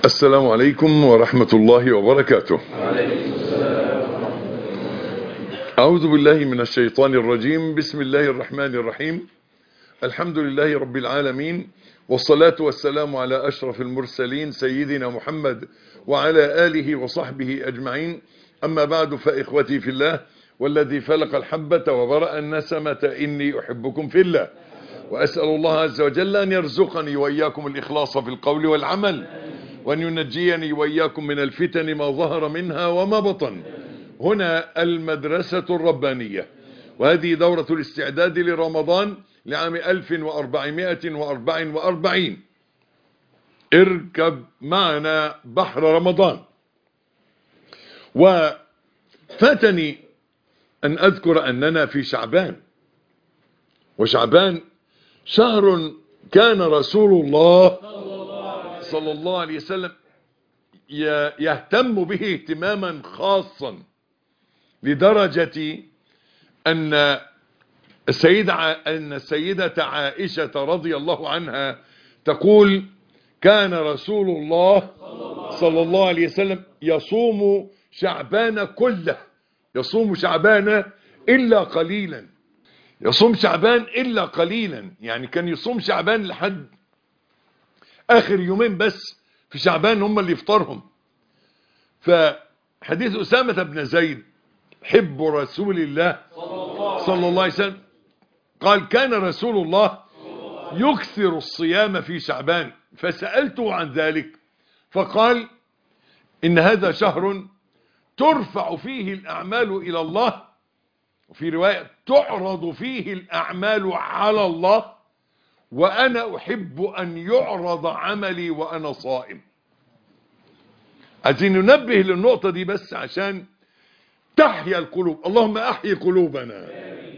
السلام عليكم ورحمة الله وبركاته. أعوذ بالله من الشيطان الرجيم. بسم الله الرحمن الرحيم. الحمد لله رب العالمين، والصلاة والسلام على أشرف المرسلين سيدنا محمد وعلى آله وصحبه أجمعين. أما بعد، فإخوتي في الله والذي فلق الحبة وبرأ النسمة إني أحبكم في الله، وأسأل الله عز وجل أن يرزقني وإياكم الإخلاص في القول والعمل، وأن ينجيني وإياكم من الفتن ما ظهر منها وما بطن. هنا المدرسة الربانية، وهذه دورة الاستعداد لرمضان لعام 1444. اركب معنا بحر رمضان. وفاتني أن أذكر أننا في شعبان، وشعبان شهر كان رسول الله صلى الله عليه وسلم يهتم به اهتماما خاصا، لدرجة أن السيدة عائشة رضي الله عنها تقول: كان رسول الله صلى الله عليه وسلم يصوم شعبان كله، يصوم شعبان إلا قليلا، يصوم شعبان إلا قليلا. يعني كان يصوم شعبان لحد آخر يومين بس في شعبان هم اللي يفطرهم. فحديث أسامة بن زيد حب رسول الله صلى الله عليه وسلم قال: كان رسول الله يكثر الصيام في شعبان، فسألته عن ذلك فقال: إن هذا شهر ترفع فيه الأعمال إلى الله، وفي رواية تعرض فيه الأعمال على الله، وأنا أحب أن يعرض عملي وأنا صائم. عايزين ننبه للنقطة دي بس عشان تحيا القلوب. اللهم أحيي قلوبنا،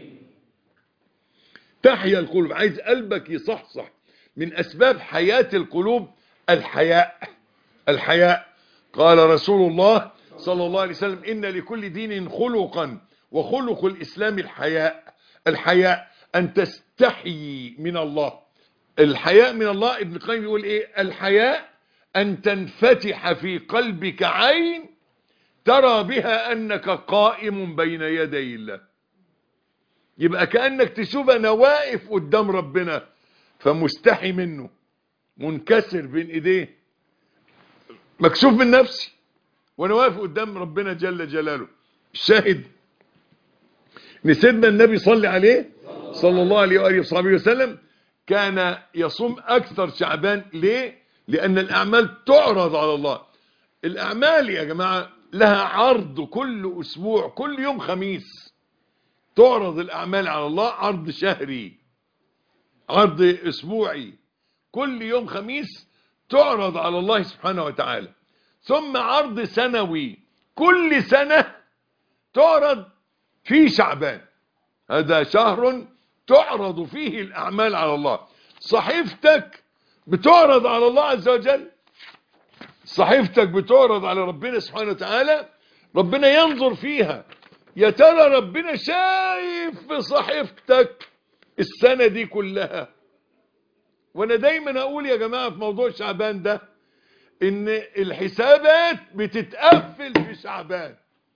تحيا القلوب. عايز قلبك يصحصح. من أسباب حياة القلوب الحياء. قال رسول الله صلى الله عليه وسلم: إن لكل دين خلقا، وخلق الإسلام الحياء أن تستحيي من الله. الحياء من الله. ابن القيم يقول إيه؟ الحياء أن تنفتح في قلبك عين ترى بها أنك قائم بين يدي الله. يبقى كأنك تشوف أنا واقف قدام ربنا فمستحي منه، منكسر بين إيديه، مكشوف من نفسي وأنا واقف قدام ربنا جل جلاله. الشاهد إن سيدنا النبي صلى عليه صلى الله عليه وآله وصحبه وسلم كان يصوم أكثر شعبان. ليه؟ لأن الأعمال تعرض على الله. الأعمال يا جماعة لها عرض كل أسبوع، كل يوم خميس تعرض الأعمال على الله، عرض شهري، عرض أسبوعي، كل يوم خميس تعرض على الله سبحانه وتعالى. ثم عرض سنوي، كل سنة تعرض في شعبان. هذا شهر تعرض فيه الأعمال على الله. صحيفتك بتعرض على الله عز وجل، صحيفتك بتعرض على ربنا سبحانه وتعالى، ربنا ينظر فيها. يا ترى ربنا شايف في صحيفتك السنة دي كلها؟ وانا دايما اقول يا جماعة في موضوع شعبان ده ان الحسابات بتتقفل في شعبان.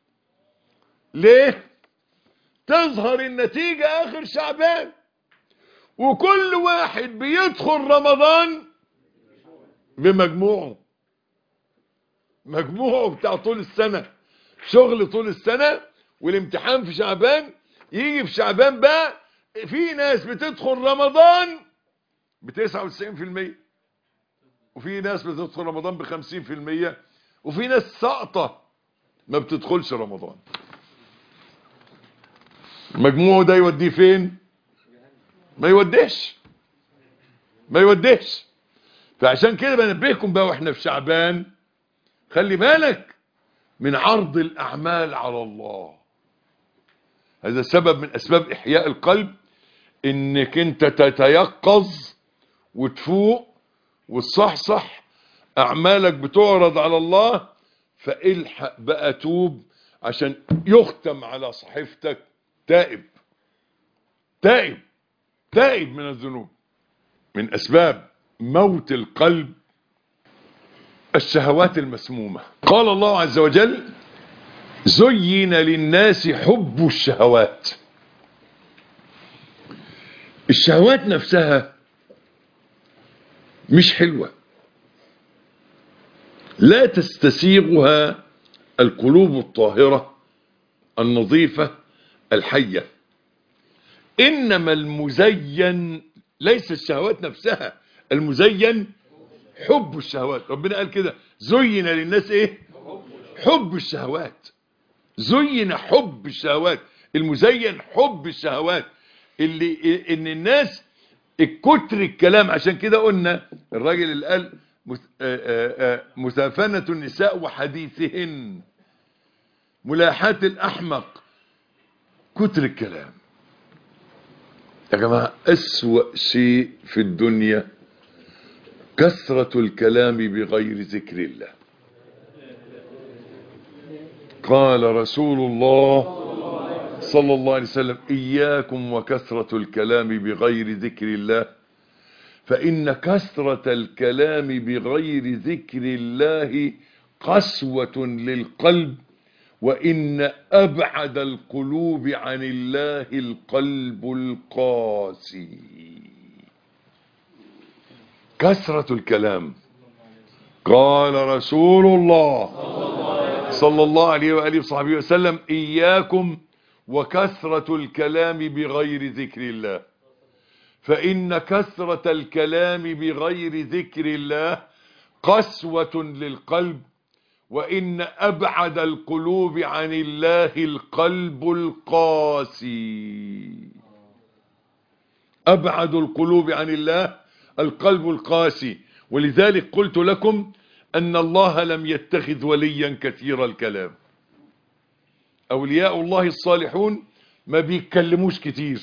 ليه؟ تظهر النتيجة اخر شعبان، وكل واحد بيدخل رمضان بمجموعه، مجموعه بتاع طول السنة، شغل طول السنة، والامتحان في شعبان. يجي في شعبان بقى في ناس بتدخل رمضان ب99%، وفي ناس بتدخل رمضان ب50%، وفي ناس ساقطة ما بتدخلش رمضان. مجموعه ده يوديه فين؟ ما يوديش. فعشان كده بنبهكم بقى واحنا في شعبان، خلي بالك من عرض الأعمال على الله. هذا سبب من أسباب إحياء القلب، إنك أنت تتيقظ وتفوق وتصحصح. أعمالك بتعرض على الله، فالحق بقى توب عشان يختم على صحيفتك تائب من الذنوب. من أسباب موت القلب الشهوات المسمومة. قال الله عز وجل: زين للناس حب الشهوات. الشهوات نفسها مش حلوة، لا تستسيغها القلوب الطاهرة النظيفة الحية. إنما المزين ليس الشهوات نفسها، المزين حب الشهوات. ربنا قال كده: زين للناس ايه؟ حب الشهوات. زين حب الشهوات، المزين حب الشهوات. اللي ان الناس الكتر الكلام، عشان كده قلنا الراجل اللي قال مسافنة النساء وحديثهن ملاحاة الأحمق، كتر الكلام. يا جماعة أسوأ شيء في الدنيا كثرة الكلام بغير ذكر الله. قال رسول الله صلى الله عليه وسلم: إياكم وكثرة الكلام بغير ذكر الله، فإن كثرة الكلام بغير ذكر الله قسوة للقلب، وإن أبعد القلوب عن الله القلب القاسي. كثرة الكلام. قال رسول الله صلى الله عليه وآله وصحبه وسلم: إياكم وكثرة الكلام بغير ذكر الله، فإن كثرة الكلام بغير ذكر الله قسوة للقلب، وإن أبعد القلوب عن الله القلب القاسي. أبعد القلوب عن الله القلب القاسي. ولذلك قلت لكم أن الله لم يتخذ وليا كثير الكلام. أولياء الله الصالحون ما بيتكلموش كتير،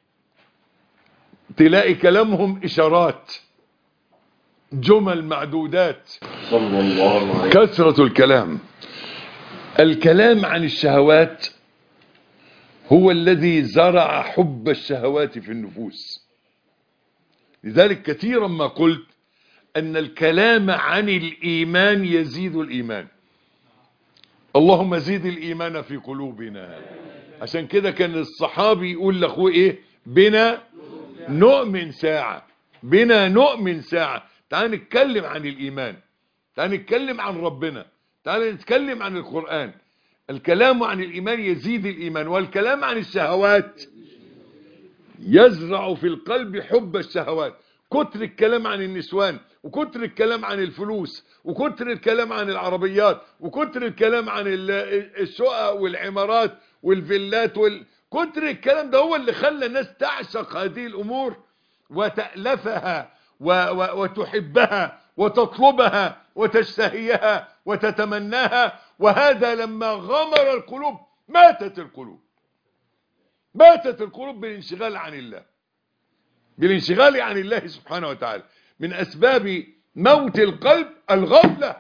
تلاقي كلامهم إشارات، جمل معدودات. صلى الله عليه. كثرة الكلام. الكلام عن الشهوات هو الذي زرع حب الشهوات في النفوس. لذلك كثيرا ما قلت أن الكلام عن الإيمان يزيد الإيمان. اللهم زيد الإيمان في قلوبنا. عشان كده كان الصحابي يقول لأخوه إيه؟ بنا نؤمن ساعة، بنا نؤمن ساعة. تعال نتكلم عن الإيمان، تعال نتكلم عن ربنا، تعال نتكلم عن القرآن. الكلام عن الإيمان يزيد الإيمان، والكلام عن الشهوات يزرع في القلب حب الشهوات. كتر الكلام عن النسوان، وكتر الكلام عن الفلوس، وكتر الكلام عن العربيات، وكتر الكلام عن الشقق والعمارات والفيلات كتر الكلام ده هو اللي خلى الناس تعشق هذه الأمور وتألفها وتحبها وتطلبها وتشتهيها وتتمناها. وهذا لما غمر القلوب ماتت القلوب. ماتت القلوب بالانشغال عن الله، بالانشغال عن الله سبحانه وتعالى. من أسباب موت القلب الغفلة.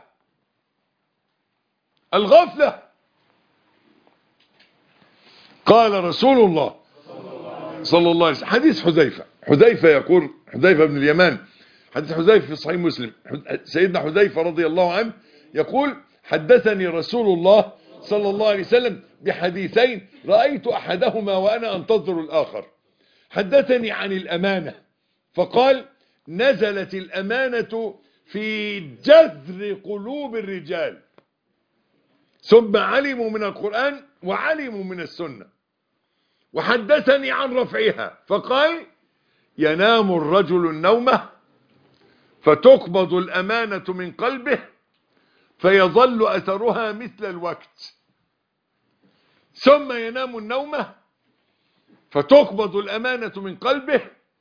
الغفلة. قال رسول الله صلى الله عليه وسلم، حديث حذيفة يقول، حذيفة بن اليمان، حديث حذيفة في صحيح مسلم، سيدنا حذيفة رضي الله عنه يقول: حدثني رسول الله صلى الله عليه وسلم بحديثين رأيت أحدهما وأنا أنتظر الآخر. حدثني عن الأمانة فقال: نزلت الأمانة في جذر قلوب الرجال، ثم علموا من القرآن وعلموا من السنة. وحدثني عن رفعها فقال: ينام الرجل النومة فتقبض الأمانة من قلبه فيظل أثرها مثل الوقت، ثم ينام النومة فتقبض الأمانة من قلبه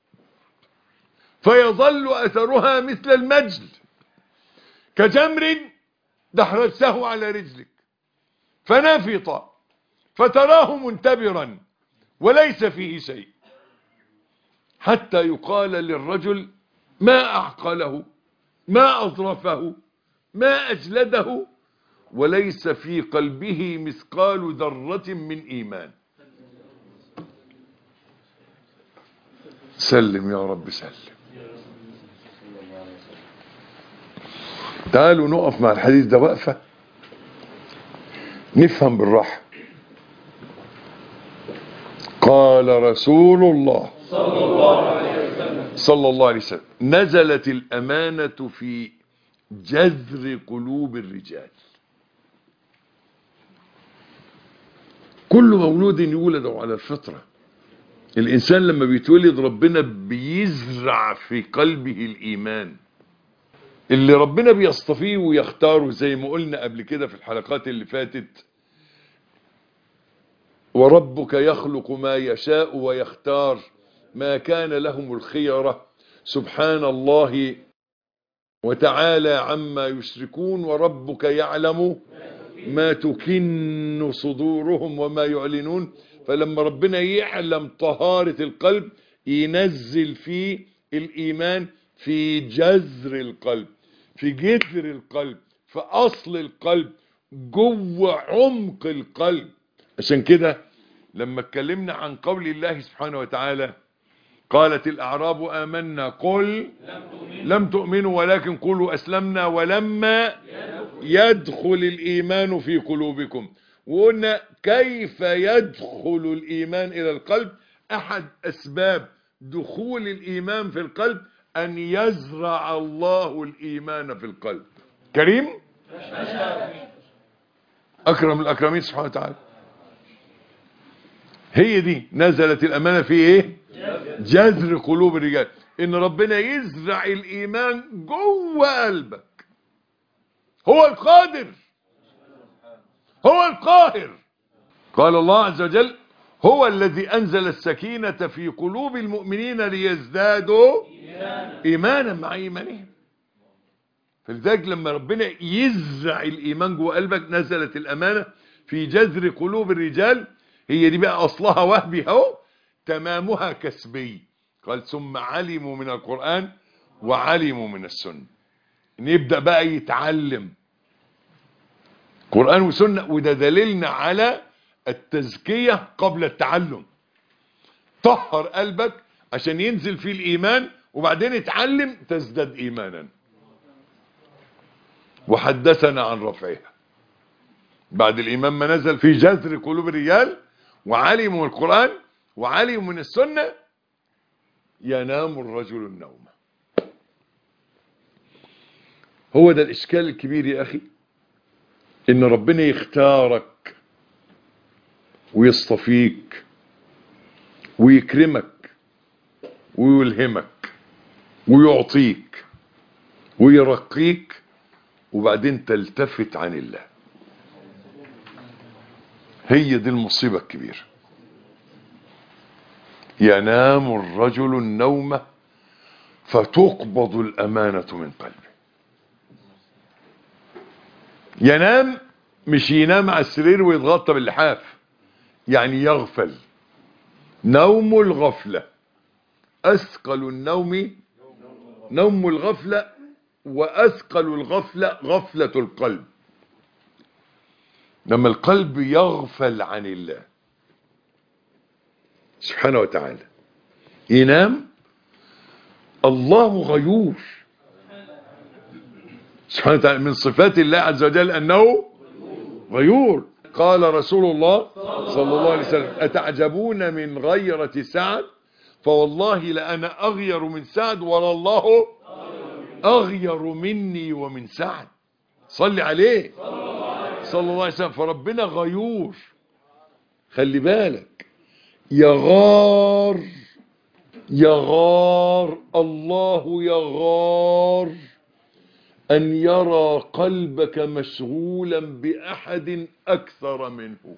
فيظل أثرها مثل المجل، كجمر دحرجته على رجلك فنفط فتراه منتبرا وليس فيه شيء، حتى يقال للرجل: ما أعقله، ما أظرفه، ما أجلده، وليس في قلبه مثقال ذرة من إيمان. سلم يا رب سلم. تعالوا نقف مع الحديث ده وقفة نفهم بالراحة. قال رسول الله صلى الله عليه وسلم نزلت الأمانة في جذر قلوب الرجال. كل مولود يولد على الفطرة. الإنسان لما بيتولد ربنا بيزرع في قلبه الإيمان اللي ربنا بيصطفيه ويختاره، زي ما قلنا قبل كده في الحلقات اللي فاتت. وربك يخلق ما يشاء ويختار ما كان لهم الخيرة سبحان الله وتعالى عما يشركون. وربك يعلم ما تكن صدورهم وما يعلنون. فلما ربنا يعلم طهارة القلب ينزل فيه الإيمان في جذر القلب، في جذر القلب، في أصل القلب، جوه عمق القلب. عشان كده لما اتكلمنا عن قول الله سبحانه وتعالى قالت الأعراب آمنا قل لم تؤمنوا ولكن قولوا أسلمنا ولما يدخل الإيمان في قلوبكم. وقلنا كيف يدخل الإيمان إلى القلب. أحد أسباب دخول الإيمان في القلب أن يزرع الله الإيمان في القلب. كريم أكرم الأكرمين سبحانه وتعالى. هي دي نزلت الأمانة في إيه؟ جذر قلوب الرجال. إن ربنا يزرع الإيمان جوه قلبك. هو القادر، هو القاهر. قال الله عز وجل هو الذي أنزل السكينة في قلوب المؤمنين ليزدادوا إيمانا مع إيمانهم. فلذلك لما ربنا يزرع الإيمان جوه قلبك نزلت الأمانة في جذر قلوب الرجال. هي دي بقى أصلها وهبي اهو، تمامها كسبي. قال ثم علموا من القرآن وعلموا من السنة. نبدأ بقى يتعلم قرآن وسنة. وده دليلنا على التزكية قبل التعلم. طهر قلبك عشان ينزل فيه الإيمان وبعدين اتعلم تزداد إيمانا. وحدثنا عن رفعها بعد الإيمان ما نزل في جذر قلوب الرجال وعلموا القرآن وعلموا من السنة ينام الرجل النوم. هو ده الإشكال الكبير يا أخي، إن ربنا يختارك ويصطفيك ويكرمك ويلهمك ويعطيك ويرقيك وبعدين تلتفت عن الله. هي دي المصيبة الكبيرة. ينام الرجل النوم فتقبض الأمانة من قلبه. ينام مش ينام على السرير ويتغطى باللحاف، يعني يغفل. نوم الغفلة أثقل النوم نوم الغفلة، وأثقل الغفلة غفلة القلب. لما القلب يغفل عن الله سبحانه وتعالى ينام. الله غيور سبحانه وتعالى. من صفات الله عز وجل أنه غيور. قال رسول الله صلى الله عليه وسلم أتعجبون من غيرة سعد فوالله لأنا أغير من سعد والله أغير مني ومن سعد. صلي عليه صلى الله عليه وسلم. فربنا غيور. خلي بالك يغار الله يغار أن يرى قلبك مشغولا بأحد أكثر منه.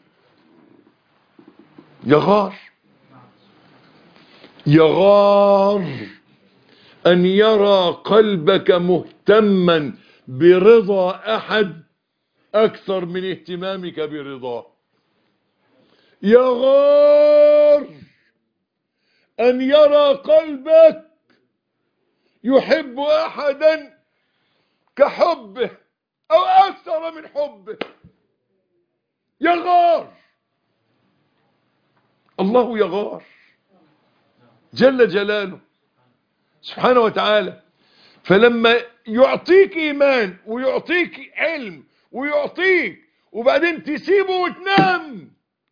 يغار أن يرى قلبك مهتما برضا أحد أكثر من اهتمامك برضاه. يغار أن يرى قلبك يحب أحدا كحبه أو أكثر من حبه. يغار. الله يغار جل جلاله سبحانه وتعالى. فلما يعطيك ايمان ويعطيك علم ويعطيك، وبعدين تسيبه وتنام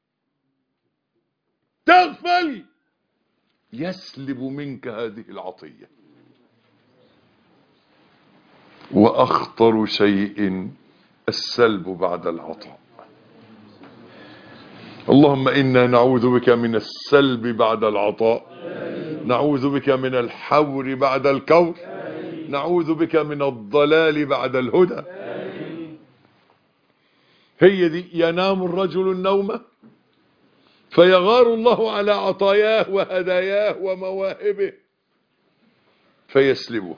تغفل، يسلب منك هذه العطية. واخطر شيء السلب بعد العطاء. اللهم إنا نعوذ بك من السلب بعد العطاء، نعوذ بك من الحور بعد الكور، نعوذ بك من الضلال بعد الهدى. هي دي، ينام الرجل النوم فيغار الله على عطاياه وهداياه ومواهبه فيسلبها،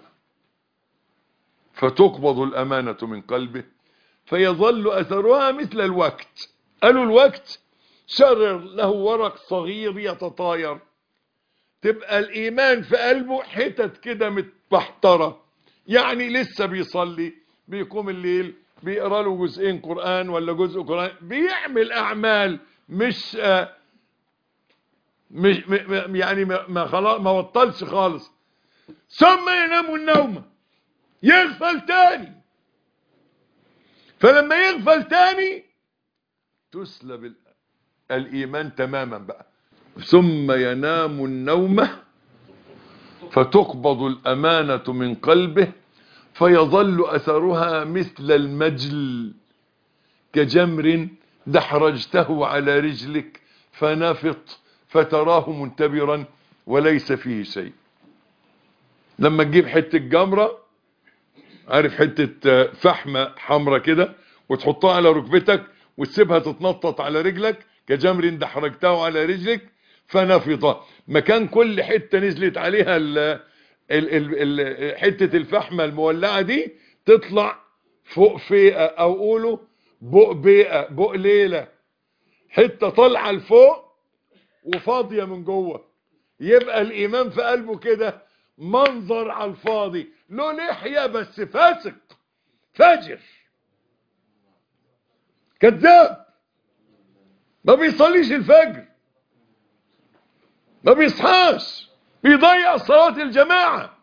فتقبض الأمانة من قلبه فيظل أثرها مثل الوقت. قالوا الوقت شرر له ورق صغير يتطاير، تبقى الإيمان في قلبه حتت كده متبحترة، يعني لسه بيصلي، بيقوم الليل، بيقرأ له جزئين قرآن ولا جزء قرآن، بيعمل أعمال مش يعني ما خلاص ما بطلش خالص، ثم ينام النوم يغفل تاني. فلما يغفل تاني تسلب الإيمان تماما بقى. ثم ينام النوم فتقبض الأمانة من قلبه فيظل أثرها مثل المجل كجمر دحرجته على رجلك فنفط فتراه منتبرا وليس فيه شيء. لما تجيب حتة جمرة، عارف حتة فحمة حمرة كده، وتحطها على ركبتك وتسيبها تتنطط على رجلك كجمر دحرجته على رجلك فنفض، مكان كل حتة نزلت عليها حتة الفحمة المولعة دي تطلع فوق فيقة، او قولوا بق بيقة، بق ليلة، حتة طالعة لفوق وفاضية من جوه. يبقى الإيمان في قلبه كده منظر على الفاضي، له لحية بس فاسق فاجر كذاب، ما بيصليش الفجر، ما بيصحاش، بيضيع صلاة الجماعة.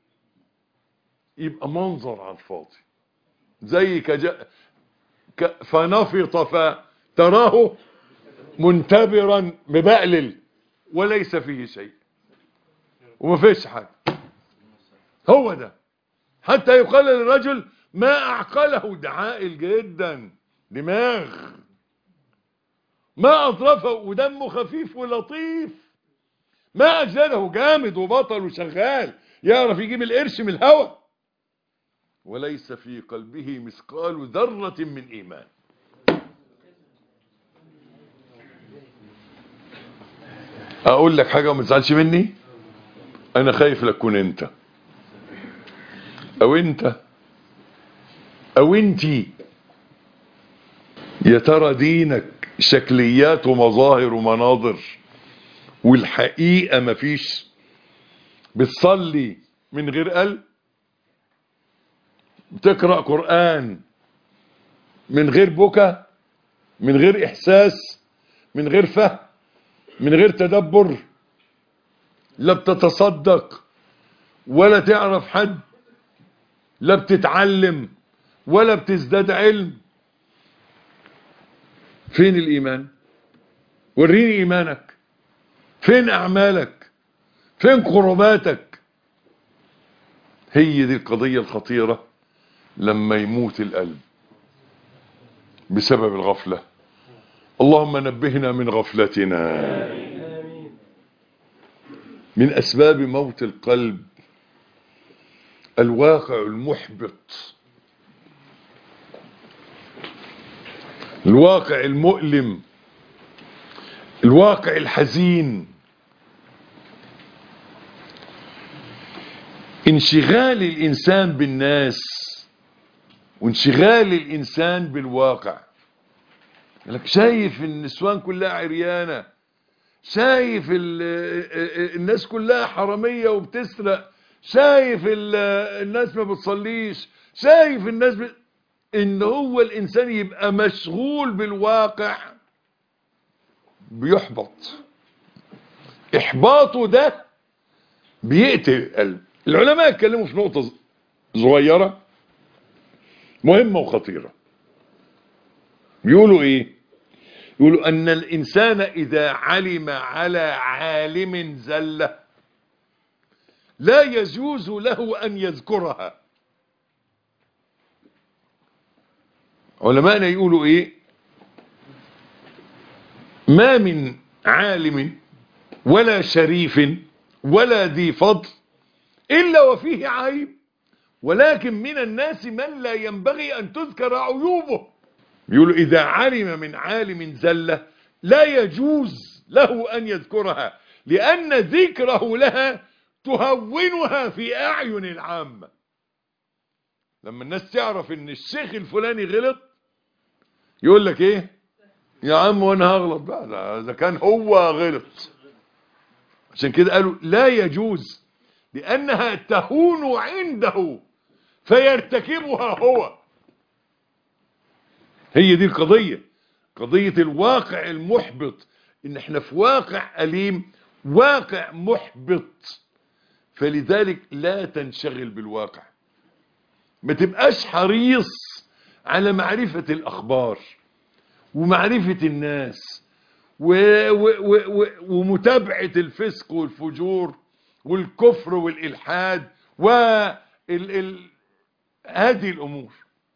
يبقى منظر على الفاضي زي فنفط فتراه منتبرا مبقلل وليس فيه شيء، وما فيش حاجة. هو ده، حتى يقال للرجل ما أعقله، ده عاقل جدا، دماغ، ما أطرفه ودمه خفيف ولطيف، ما أجلده جامد وبطل وشغال، يعرف يجيب القرش من الهوى، وليس في قلبه مثقال ذرة من إيمان. أقول لك حاجة وما تزعلش مني، أنا خايف لكون أنت أو أنت أو أنتي. يا ترى دينك شكليات ومظاهر ومناظر والحقيقة مفيش؟ بتصلي من غير قلب، بتقرأ قرآن من غير بكى، من غير إحساس، من غير فهم، من غير تدبر، لا بتتصدق ولا تعرف حد، لا بتتعلم ولا بتزداد علم. فين الإيمان؟ وريني إيمانك، فين أعمالك، فين قرباتك؟ هي دي القضية الخطيرة لما يموت القلب بسبب الغفلة. اللهم نبهنا من غفلتنا. من أسباب موت القلب الواقع المحبط، الواقع المؤلم، الواقع الحزين. انشغال الإنسان بالناس وانشغال الإنسان بالواقع. لك شايف النسوان كلها عريانة، شايف الناس كلها حرامية وبتسرق، شايف الناس ما بتصليش، شايف الناس ان هو الانسان يبقى مشغول بالواقع بيحبط. احباطه ده بيقتل القلب. العلماء اتكلموا في نقطة صغيرة مهمة وخطيرة. يقولوا ايه؟ يقولوا ان الانسان اذا علم على عالم زلة لا يجوز له ان يذكرها. علماءنا يقولوا ايه؟ ما من عالم ولا شريف ولا ذي فضل إلا وفيه عيب، ولكن من الناس من لا ينبغي أن تذكر عيوبه. يقولوا إذا علم من عالم زلة لا يجوز له أن يذكرها، لأن ذكره لها تهونها في أعين العامة. لما الناس تعرف ان الشيخ الفلاني غلط يقول لك ايه؟ يا عم وانا هغلط بقى، اذا كان هو غلط. عشان كده قالوا لا يجوز، لانها تهون عنده فيرتكبها هو. هي دي القضية، قضية الواقع المحبط، ان احنا في واقع أليم، واقع محبط. فلذلك لا تنشغل بالواقع، ما تبقاش حريص على معرفة الأخبار ومعرفة الناس ومتابعة الفسق والفجور والكفر والإلحاد هذه الأمور.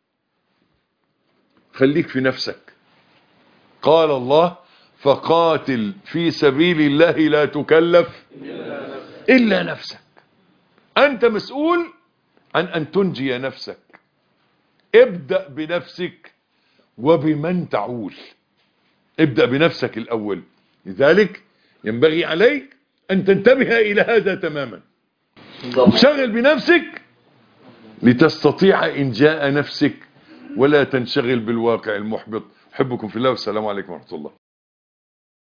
خليك في نفسك. قال الله فقاتل في سبيل الله لا تكلف إلا نفسك. أنت مسؤول عن أن تنجي نفسك. ابدأ بنفسك وبمن تعول. ابدأ بنفسك الأول. لذلك ينبغي عليك أن تنتبه إلى هذا تماما. شغل بنفسك لتستطيع إنجاء نفسك، ولا تنشغل بالواقع المحبط. أحبكم في الله والسلام عليكم ورحمة الله.